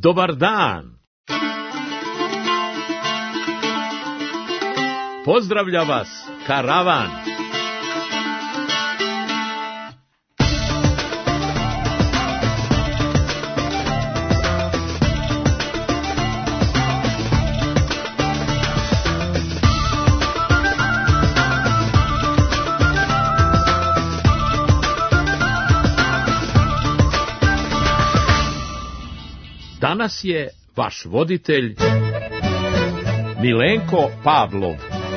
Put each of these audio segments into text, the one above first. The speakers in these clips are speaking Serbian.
Dobar dan! Pozdravlja vas karavan! Danas je vaš voditelj Milenko Pavlov.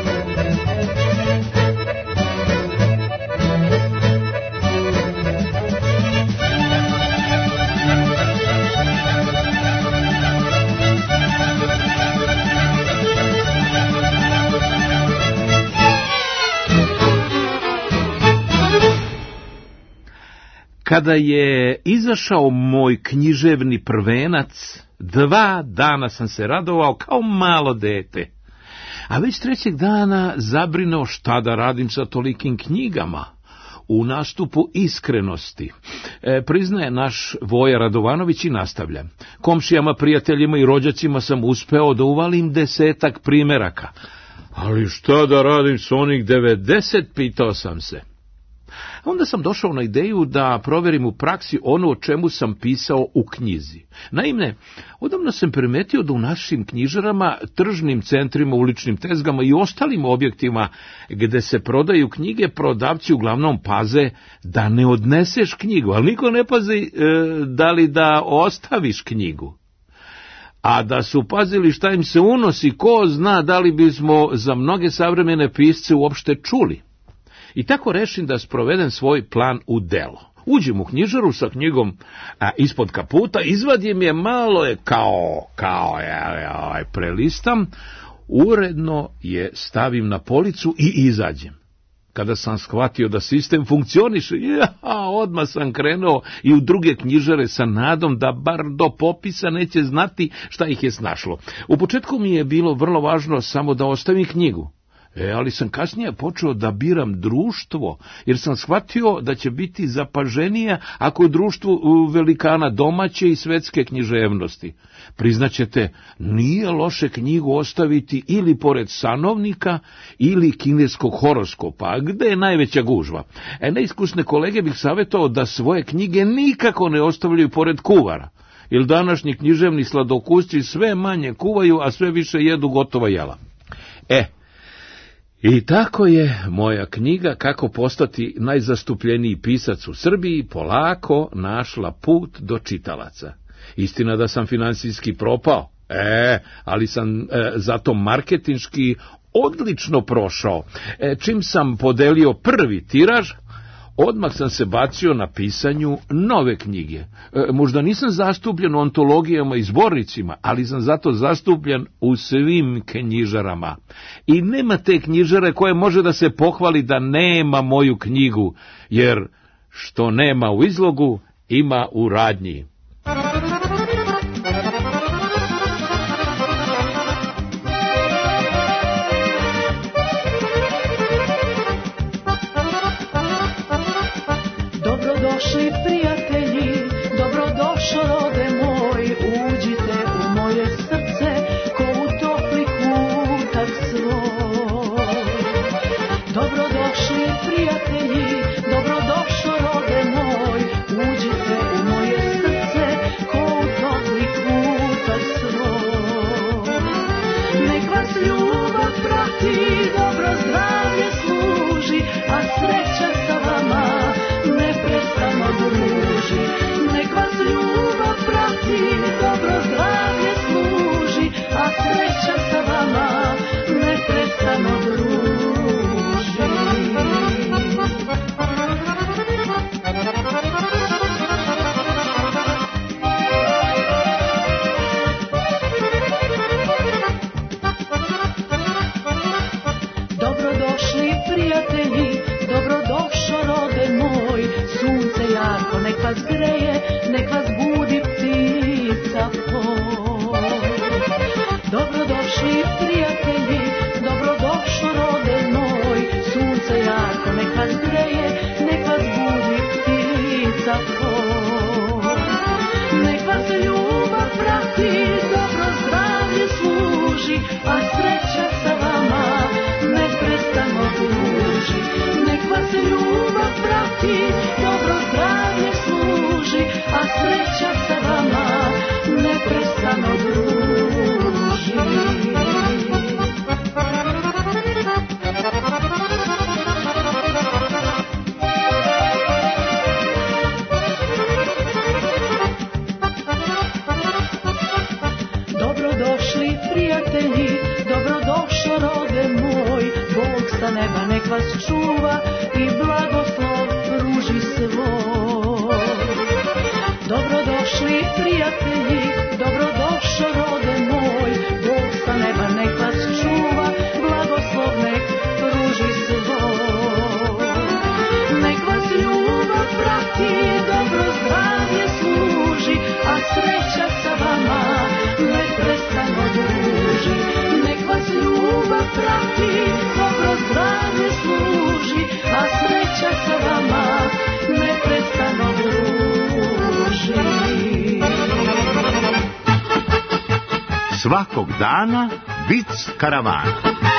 Kada je izašao moj književni prvenac, 2 dana sam se radovao kao malo dete. A već 3. dana zabrinuo šta da radim sa tolikim knjigama. U nastupu iskrenosti priznaje naš Voja Radovanović i nastavlja. Komšijama, prijateljima i rođacima sam uspeo da uvalim 10 primeraka. Ali šta da radim s onih 90, pitao sam se. Onda sam došao na ideju da proverim u praksi ono o čemu sam pisao u knjizi. Naime, odavno sam primetio da u našim knjižarama, tržnim centrima, uličnim tezgama i ostalim objektima gde se prodaju knjige, prodavci uglavnom paze da ne odneseš knjigu, ali niko ne pazi da li da ostaviš knjigu. A da su pazili šta im se unosi, ko zna da li bismo za mnoge savremene pisce uopšte čuli. I tako rešim da sprovedem svoj plan u delo. Uđem u knjižaru sa knjigom ispod kaputa, izvadim je, malo je kao prelistam, uredno je stavim na policu i izađem. Kada sam shvatio da sistem funkcioniše, odmah sam krenuo i u druge knjižare sa nadom da bar do popisa neće znati šta ih je snašlo. U početku mi je bilo vrlo važno samo da ostavim knjigu. Ali sam kasnije počeo da biram društvo, jer sam shvatio da će biti zapaženija ako je društvo velikana domaće i svetske književnosti. Priznaćete, nije loše knjigu ostaviti ili pored sanovnika ili kineskog horoskopa, gde je najveća gužva. Neiskusne kolege bih savjetovao da svoje knjige nikako ne ostavljaju pored kuvara, jer današnji književni sladokusci sve manje kuvaju, a sve više jedu gotova jela. I tako je moja knjiga Kako postati najzastupljeniji pisac u Srbiji polako našla put do čitalaca. Istina da sam finansijski propao, ali sam zato marketinški odlično prošao. Čim sam podelio prvi tiraž, odmah sam se bacio na pisanju nove knjige. Možda nisam zastupljen u antologijama i zbornicima, ali sam zato zastupljen u svim knjižarama. I nema te knjižare koje može da se pohvali da nema moju knjigu, jer što nema u izlogu, ima u radnji. Dobrodošli prijatelji, dobrodošao rode moj, uđite u moje srce, ko u topli kutak svoj. Dobrodošli prijatelji, dobrodošao rode moj, uđite u moje srce, ko u topli kutak svoj. Nek vas ljubav prati, dobro zdravlje služi, a sreća sa vama neprestano druži. Nek vas ljubav prati, dobro zdravlje služi, a sreća sa vama neprestano druži. Dobrodošli prijatelji, dobrodošao rode moj, sunce jako nek vas greje, nek vas budi ptica poj. Dobrodošli prijatelji, dobrodošao rode prijatelji, dobrodošo rode moj, Bog sa neba nek vas čuva i blagoslov pruži svoj. Dobrodošli prijatelji, dobrodošo rode moj, Bog sa neba nek vas čuva, blagoslov nek pruži svoj. Nek vas ljubav prati, dobro zdravlje služi, a sreća sa vama neprestano druži. Nek vas ljubav prati, dobro zdravlje služi, a sreća sa vama neprestano druži. Svakog dana vic karavana.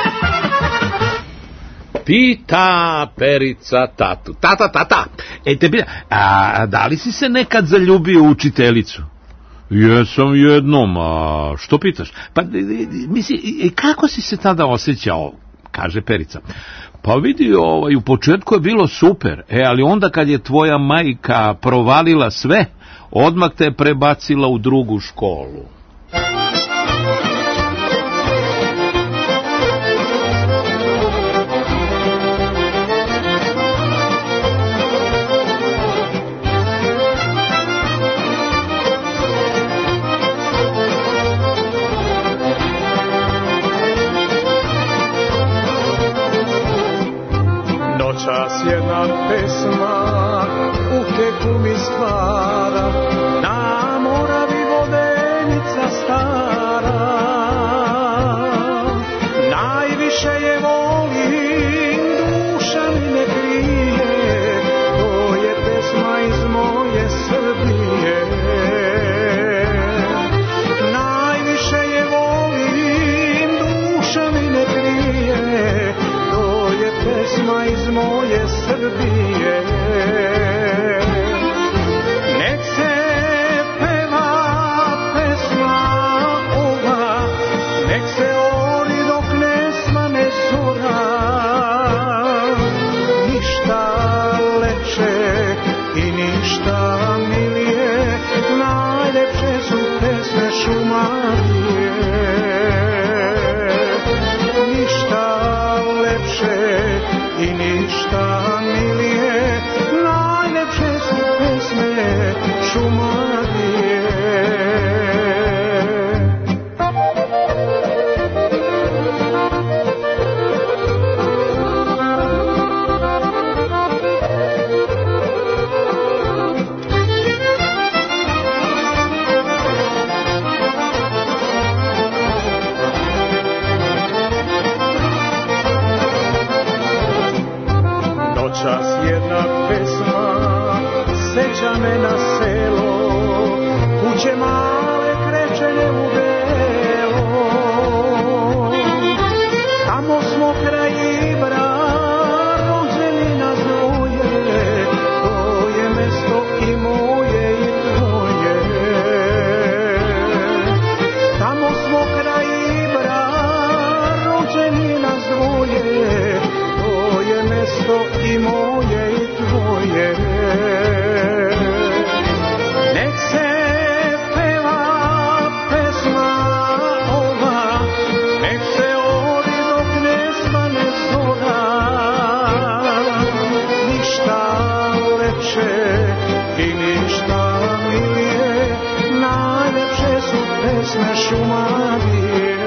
Pita Perica tatu. Tata, da li si se nekad zaljubio u učiteljicu? Jesam jednom, a što pitaš? Pa, misli, kako si se tada osjećao? Kaže Perica. Pa vidi, u početku je bilo super, ali onda kad je tvoja majka provalila sve, odmah te je prebacila u drugu školu. Noćas jedna pesma u teku mi stvara, na Moravi vodenica stara. Najviše je volim, duša mi ne krije, to je pesma iz moje Srbije. Najviše je volim, duša mi ne krije, to je pesma iz moje Srbije. Nek se peva pesma ova, nek se ori dok ne svane zora. Ništa lepše i ništa milije, najlepše su pesme Šumadije. Ništa lepše i ništa milije, najlepše su pesme Šumadije. Noćas jedna pesma seća me na selo, kuće male krečene u belo. Tamo smo kraj Ibra, rođeni nas dvoje, to je mesto i moje i tvoje. Tamo smo kraj Ibra, rođeni nas dvoje, to je mesto i moje i tvoje. Nek se peva pesma ova, nek se ori dok ne svane zora. Ništa lepše i ništa milije, najlepše su pesme Šumadije.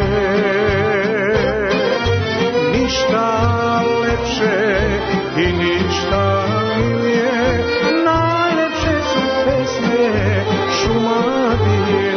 Ništa lepše i ništa milije, najlepše su pesme Šumadije.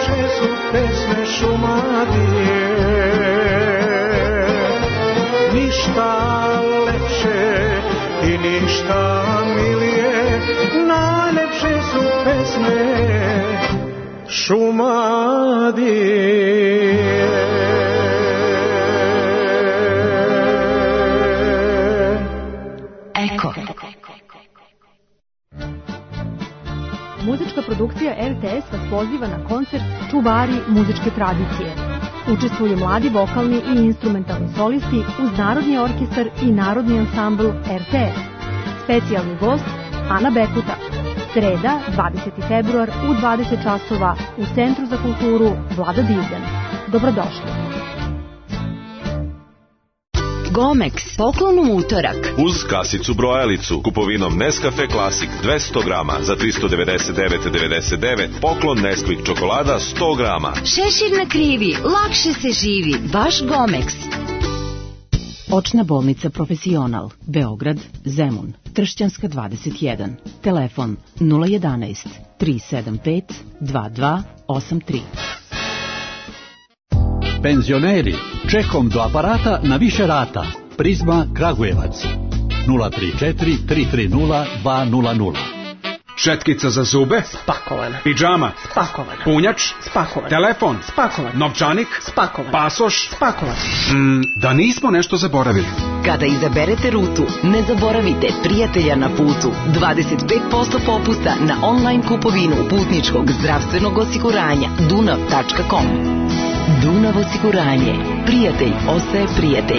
najlepše su pesme Šumadije. Ništa lepše i ništa milije, najlepše su pesme Šumadije. Eko. Muzička produkcija RTS vas poziva na koncert Čuvari muzičke tradicije. Učestvuju mladi vokalni i instrumentalni solisti uz Narodni orkestar i Narodni ansambl RTS. Specijalni gost Ana Bekuta. Sreda, 20. februar u 20 časova u Centru za kulturu Vlada Divljan. Dobrodošli. Gomex, poklon u utorak. Uz kasicu brojalicu, kupovinom Nescafe Classic 200 grama za 399,99, poklon Nesquik čokolada 100 grama. Šešir na krivi, lakše se živi, baš Gomex. Očna bolnica Profesional, Beograd, Zemun, Tršćanska 21, telefon 011 375 2283. Penzioneri, čekom do aparata na više rata. Prizma Kragujevac 034 330 200. Četkica za zube? Spakovana. Pidžama? Spakovana. Punjač? Spakovan. Telefon? Spakovan. Novčanik? Spakovan. Pasoš? Spakovan. Da nismo nešto zaboravili. Kada izaberete rutu, ne zaboravite prijatelja na putu. 25% popusta na online kupovinu putničkog zdravstvenog osiguranja dunav.com. Dunav osiguranje. Prijatelj ostaje prijatelj.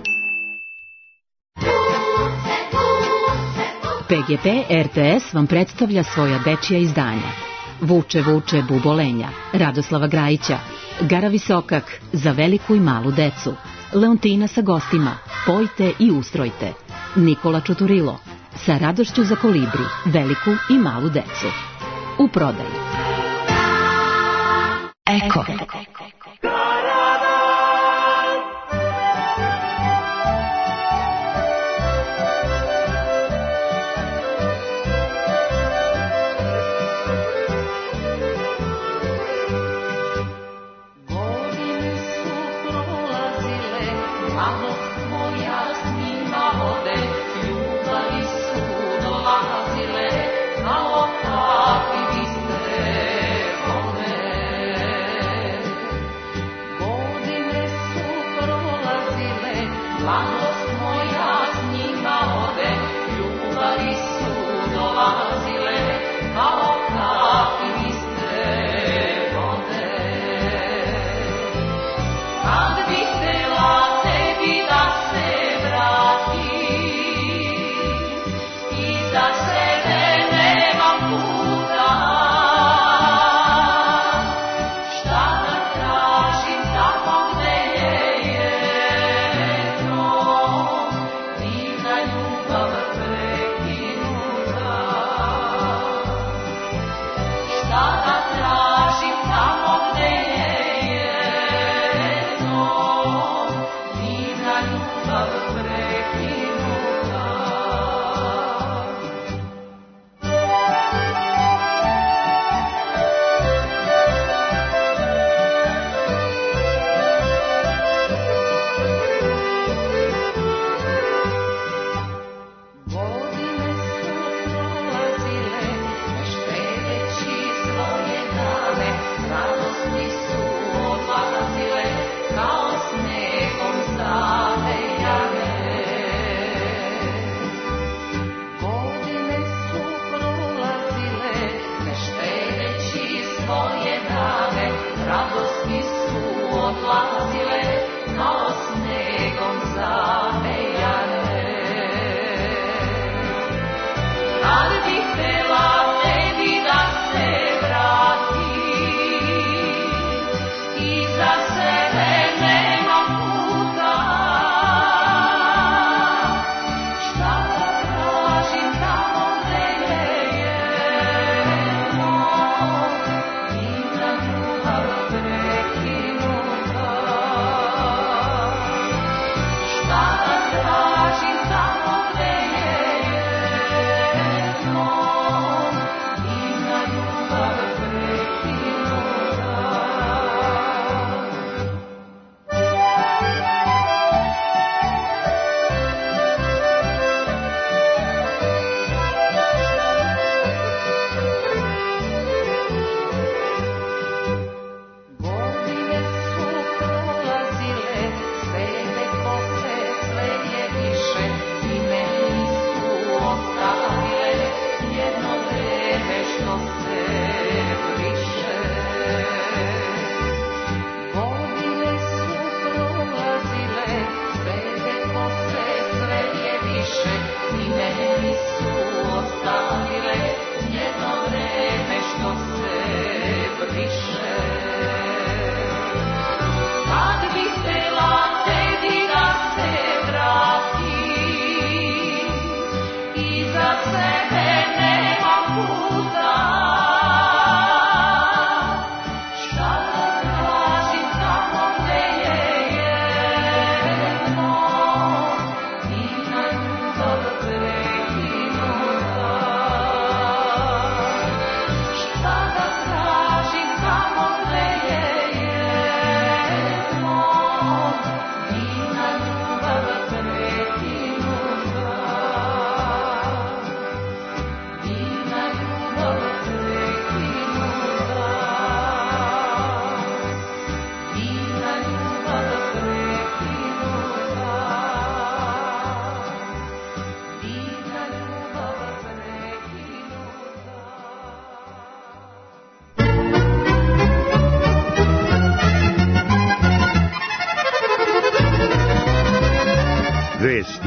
PGP RTS vam predstavlja svoja dečija izdanja. Vuče, vuče, bubolenja, Radoslava Grajića, Gara Visokak, za veliku i malu decu, Leontina sa gostima, Pojte i ustrojte, Nikola Čuturilo, sa radošću za kolibri, veliku i malu decu. U prodaju. Eko.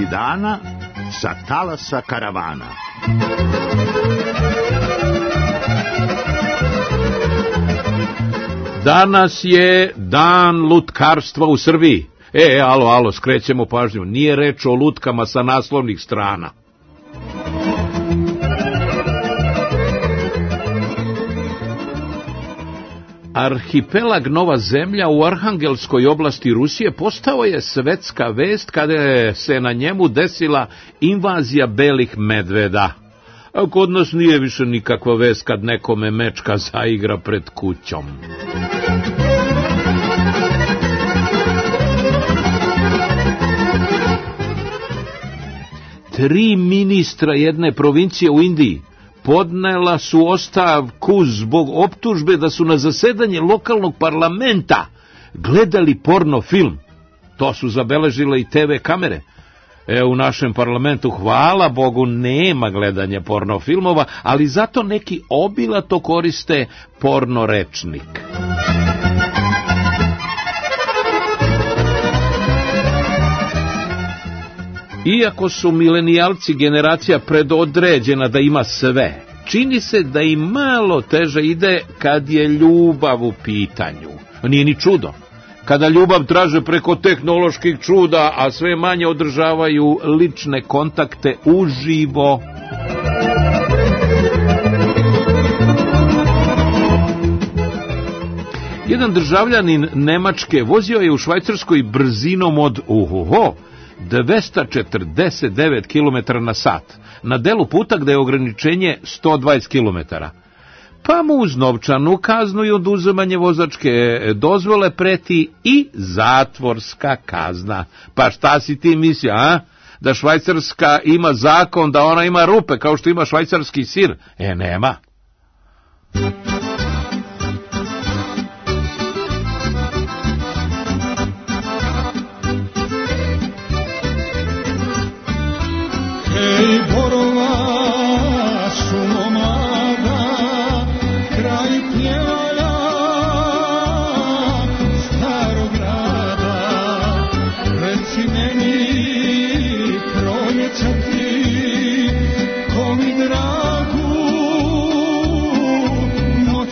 vijesti dana sa talasa karavana. Danas je dan lutkarstva u Srbiji. Alo, skrećemo pažnju. Nije reč o lutkama sa naslovnih strana. Arhipelag Nova Zemlja u Arhangelskoj oblasti Rusije postao je svetska vest kada se na njemu desila invazija belih medveda. A kod nas nije više nikakva vest kad nekome mečka zaigra pred kućom. Tri ministra jedne provincije u Indiji podnela su ostavku zbog optužbe da su na zasedanje lokalnog parlamenta gledali porno film. To su zabeležile i TV kamere. U našem parlamentu, hvala Bogu, nema gledanja porno filmova, ali zato neki obilato koriste porno rečnik. Iako su milenijalci generacija predodređena da ima sve, čini se da im malo teže ide kad je ljubav u pitanju. Nije ni čudo. Kada ljubav traže preko tehnoloških čuda, a sve manje održavaju lične kontakte uživo. Jedan državljanin Nemačke vozio je u Švajcarskoj brzinom od 249 km na sat, na delu puta gde je ograničenje 120 km. Pa mu uz novčanu kaznu i oduzimanje vozačke dozvole preti i zatvorska kazna. Pa šta si ti mislio, a? Da Švajcarska ima zakon, da ona ima rupe kao što ima švajcarski sir? Nema. Hej, borova šumo mlada, kraj pjevalja starog grada, reci meni proljeća ti, ko mi dragu noć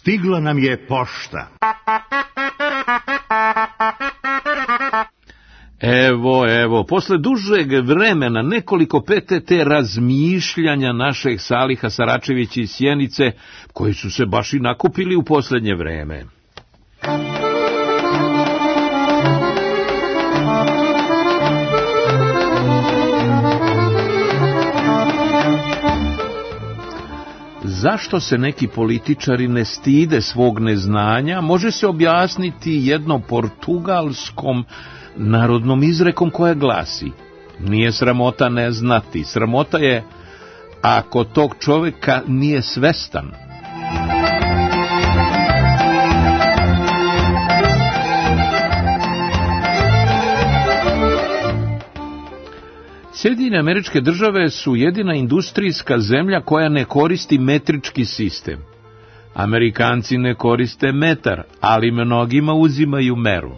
Stigla nam je pošta. Evo, posle dužeg vremena, nekoliko PTT razmišljanja našeg Saliha Saračevića iz Sjenice, koji su se baš i nakupili u posljednje vreme. Zašto se neki političari ne stide svog neznanja, može se objasniti jednom portugalskom narodnom izrekom koja glasi: nije sramota ne znati, sramota je ako tog čovjeka nije svestan. Sjedinjene Američke Države su jedina industrijska zemlja koja ne koristi metrički sistem. Amerikanci ne koriste metar, ali mnogima uzimaju meru.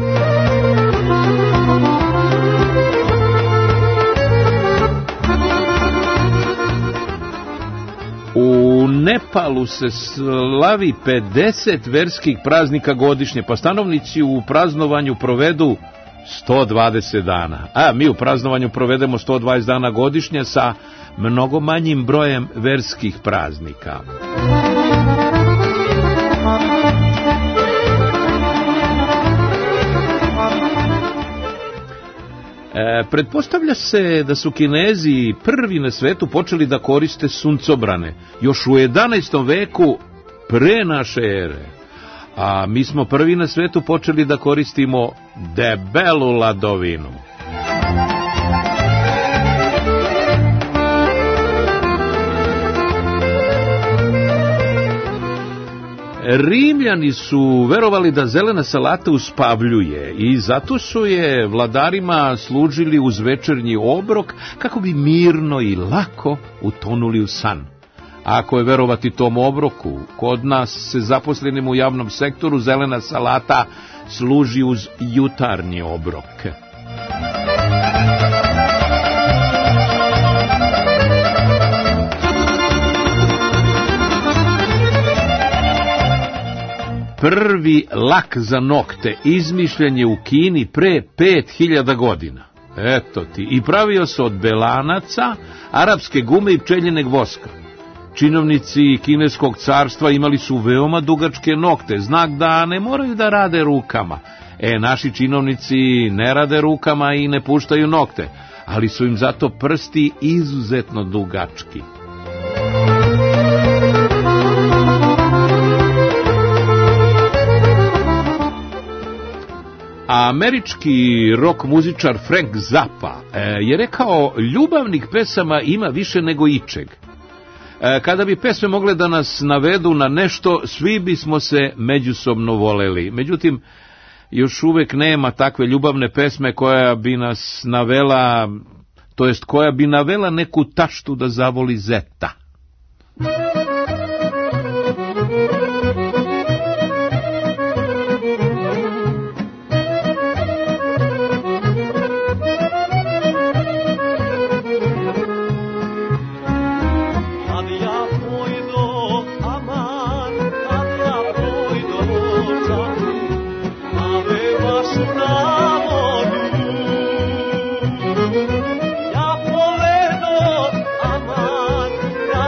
U Nepalu se slavi 50 verskih praznika godišnje, pa stanovnici u praznovanju provedu 120 dana. A mi u praznovanju provedemo 120 dana godišnje sa mnogo manjim brojem verskih praznika. Pretpostavlja se da su Kinezi prvi na svetu počeli da koriste suncobrane još u 11. veku pre naše ere, a mi smo prvi na svetu počeli da koristimo debelu ladovinu. Rimljani su verovali da zelena salata uspavljuje i zato su je vladarima služili uz večernji obrok kako bi mirno i lako utonuli u san. Ako je verovati tom obroku, kod nas se zaposlenim u javnom sektoru zelena salata služi uz jutarnji obrok. Prvi lak za nokte izmišljen je u Kini pre 5000 godina. Eto ti, i pravio se od belanaca, arapske gume i pčeljinog voska. Činovnici kineskog carstva imali su veoma dugačke nokte, znak da ne moraju da rade rukama. Naši činovnici ne rade rukama i ne puštaju nokte, ali su im zato prsti izuzetno dugački. Američki rock muzičar Frank Zappa je rekao: ljubavnih pesama ima više nego ičeg. Kada bi pesme mogle da nas navedu na nešto, svi bismo se međusobno voleli. Međutim, još uvek nema takve ljubavne pesme koja bi nas navela, to jest koja bi navela neku taštu da zavoli zeta. Ja povedo, aman,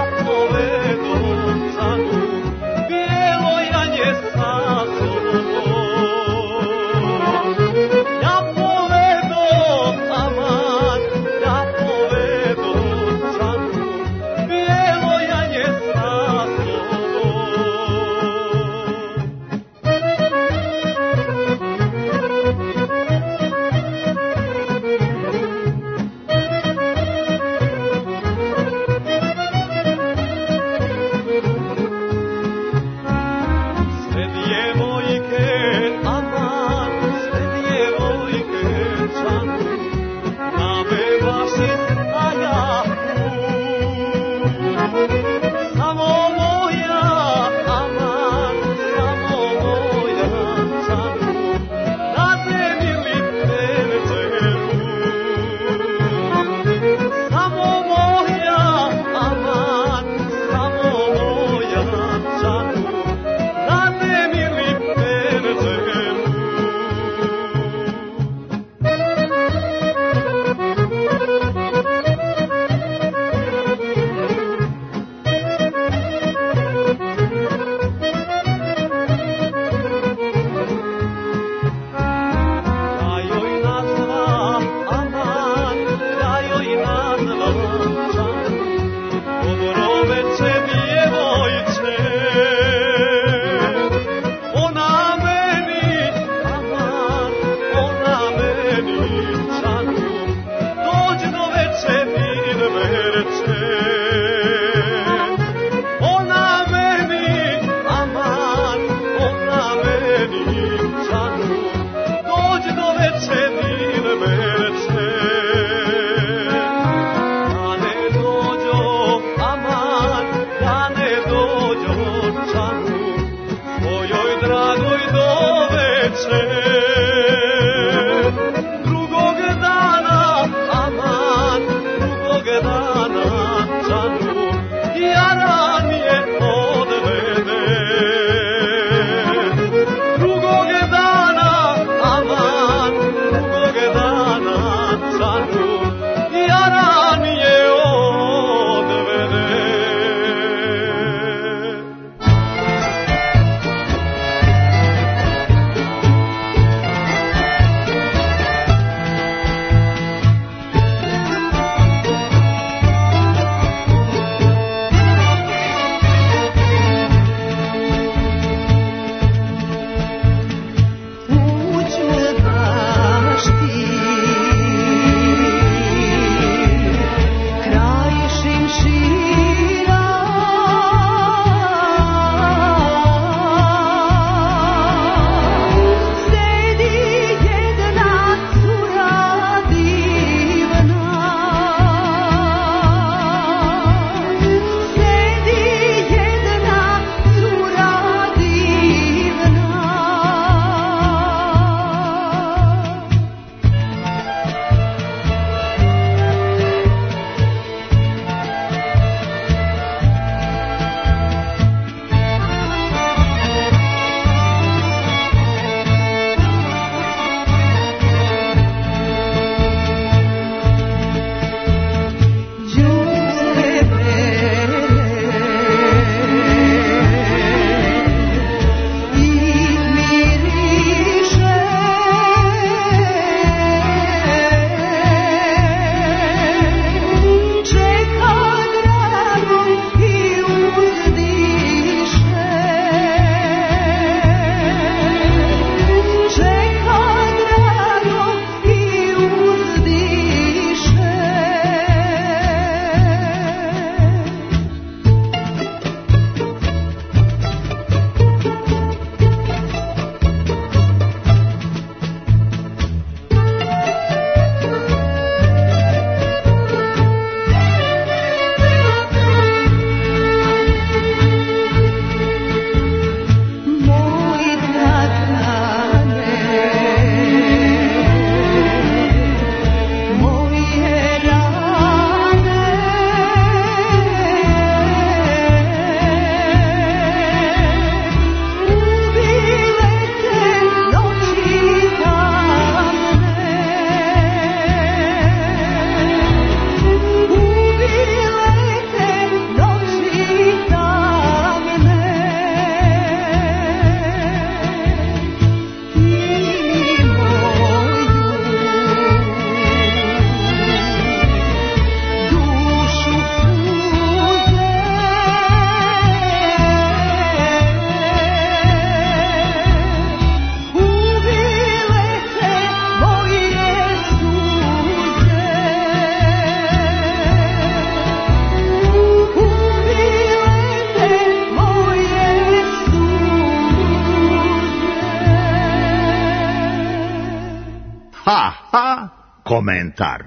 komentar.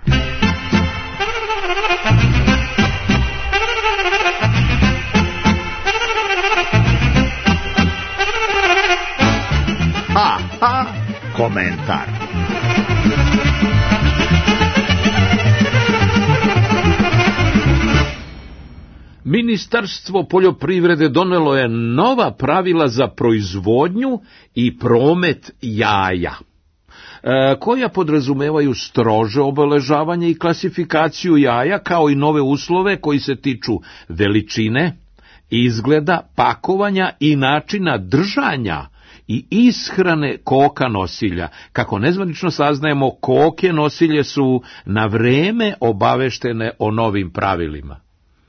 Komentar. Ministarstvo poljoprivrede donelo je nova pravila za proizvodnju i promet jaja, koja podrazumevaju strože obeležavanje i klasifikaciju jaja, kao i nove uslove koji se tiču veličine, izgleda, pakovanja i načina držanja i ishrane koka nosilja. Kako nezvanično saznajemo, koke nosilje su na vreme obaveštene o novim pravilima.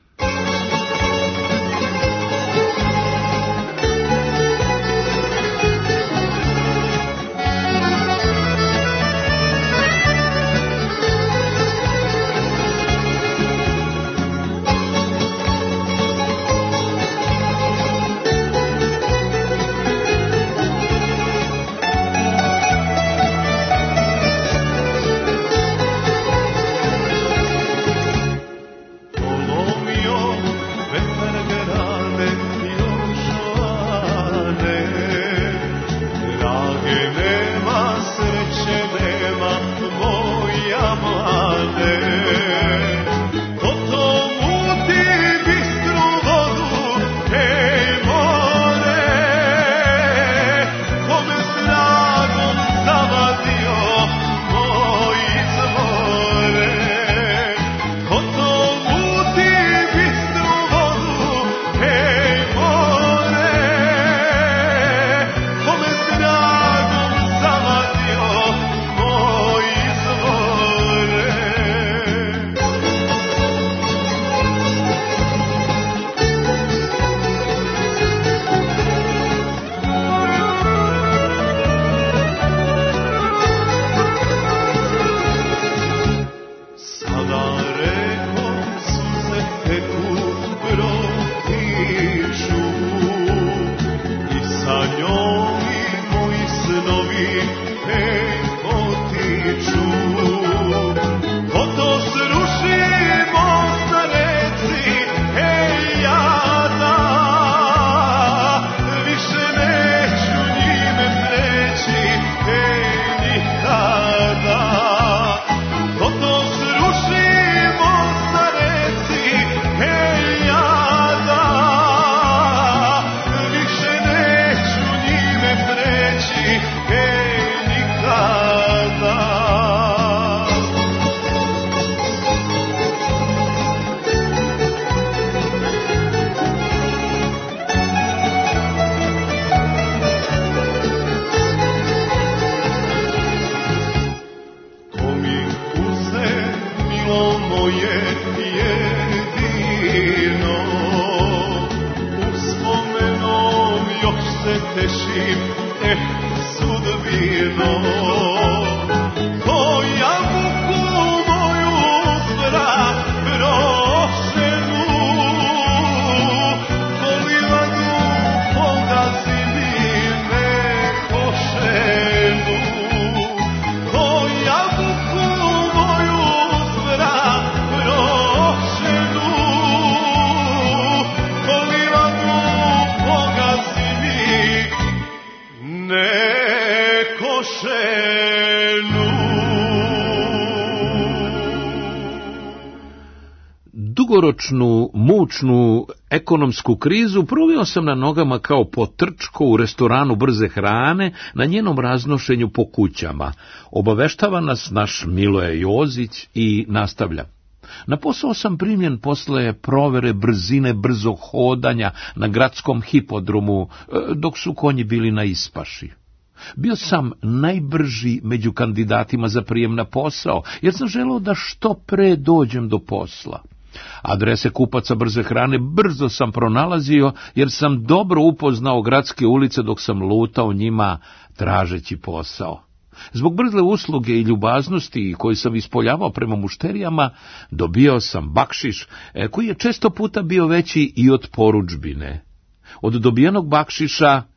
Dugoročnu, mučnu ekonomsku krizu proveo sam na nogama kao potrčko u restoranu brze hrane na njenom raznošenju po kućama. Obaveštava nas naš Miloje Jozić i nastavlja. Na posao sam primljen posle provere brzine brzog hodanja na gradskom hipodromu, dok su konji bili na ispaši. Bio sam najbrži među kandidatima za prijem na posao, jer sam želeo da što pre dođem do posla. Adrese kupaca brze hrane brzo sam pronalazio, jer sam dobro upoznao gradske ulice dok sam lutao njima tražeći posao. Zbog brze usluge i ljubaznosti koju sam ispoljavao prema mušterijama, dobio sam bakšiš, koji je često puta bio veći i od porudžbine. Od dobijenog bakšiša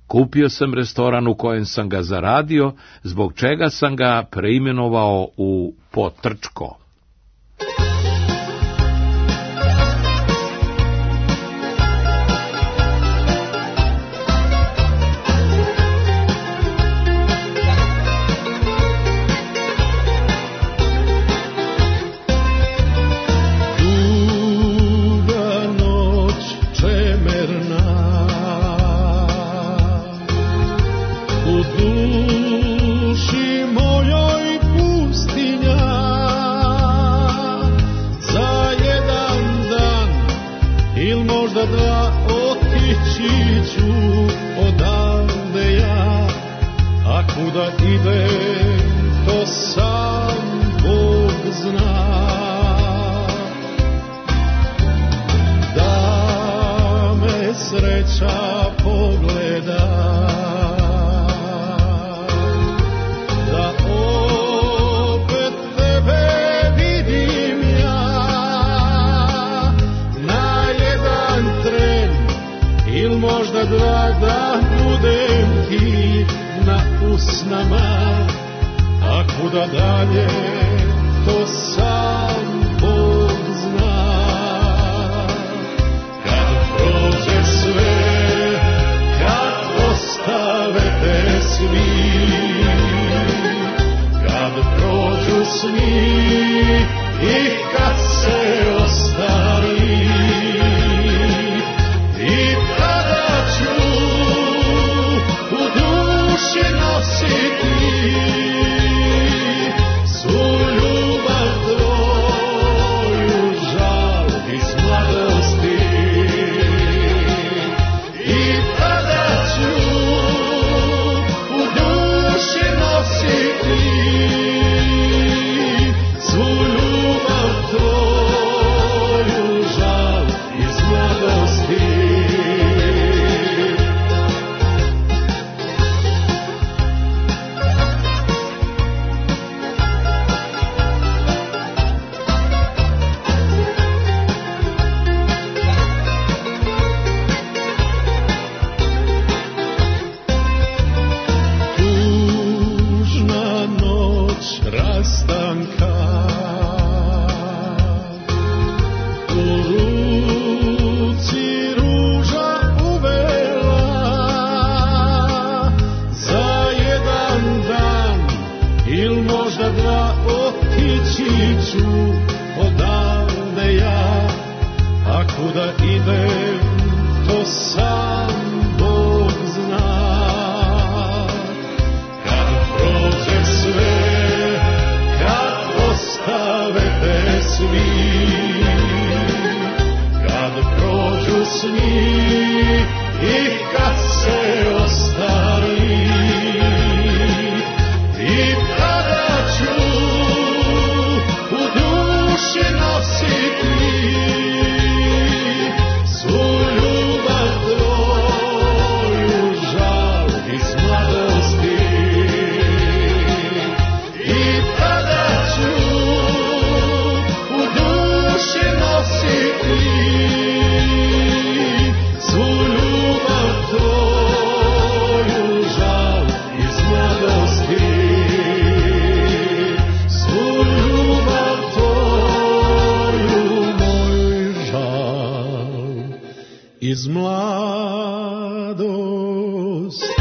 Kupio sam restoran u kojem sam ga zaradio, zbog čega sam ga preimenovao u Potrčko. Iz mladosti.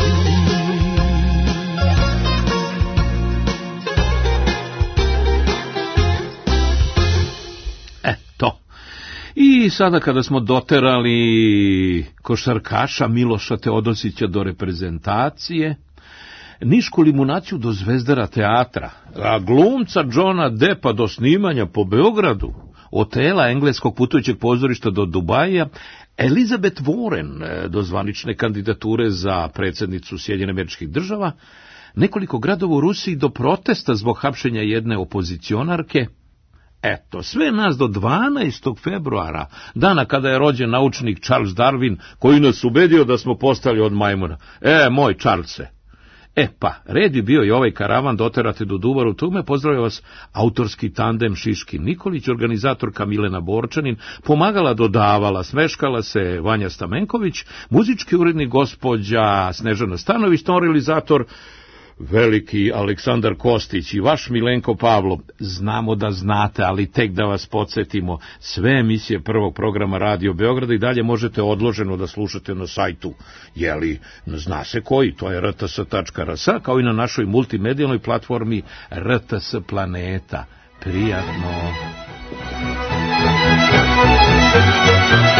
I sada kada smo doterali košarkaša Miloša Teodosića do reprezentacije, nišku limunaciju do Zvezdara teatra, a glumca Johna Deppa do snimanja po Beogradu, hotela engleskog putujućeg pozorišta do Dubaja, Elizabeth Warren do zvanične kandidature za predsjednicu Sjedinjenih Američkih Država, nekoliko gradova u Rusiji do protesta zbog hapšenja jedne opozicionarke. Eto, sve nas do 12. februara, dana kada je rođen naučnik Charles Darwin, koji nas ubedio da smo postali od majmuna. Moj Charlese, Pa, red bi bio i ovaj karavan doterate do Duvaru Tume. Pozdravlja vas autorski tandem Šiškin Nikolić, organizatorka Milena Borčanin, pomagala, dodavala, smeškala se Vanja Stamenković, muzički urednik gospođa Snežana Stanović, ton realizator veliki Aleksandar Kostić i vaš Milenko Pavlov. Znamo da znate, ali tek da vas podsjetimo, sve emisije prvog programa Radio Beograda i dalje možete odloženo da slušate na sajtu, jeli, zna se koji, to je rts.rs, kao i na našoj multimedijalnoj platformi RTS Planeta. Prijatno.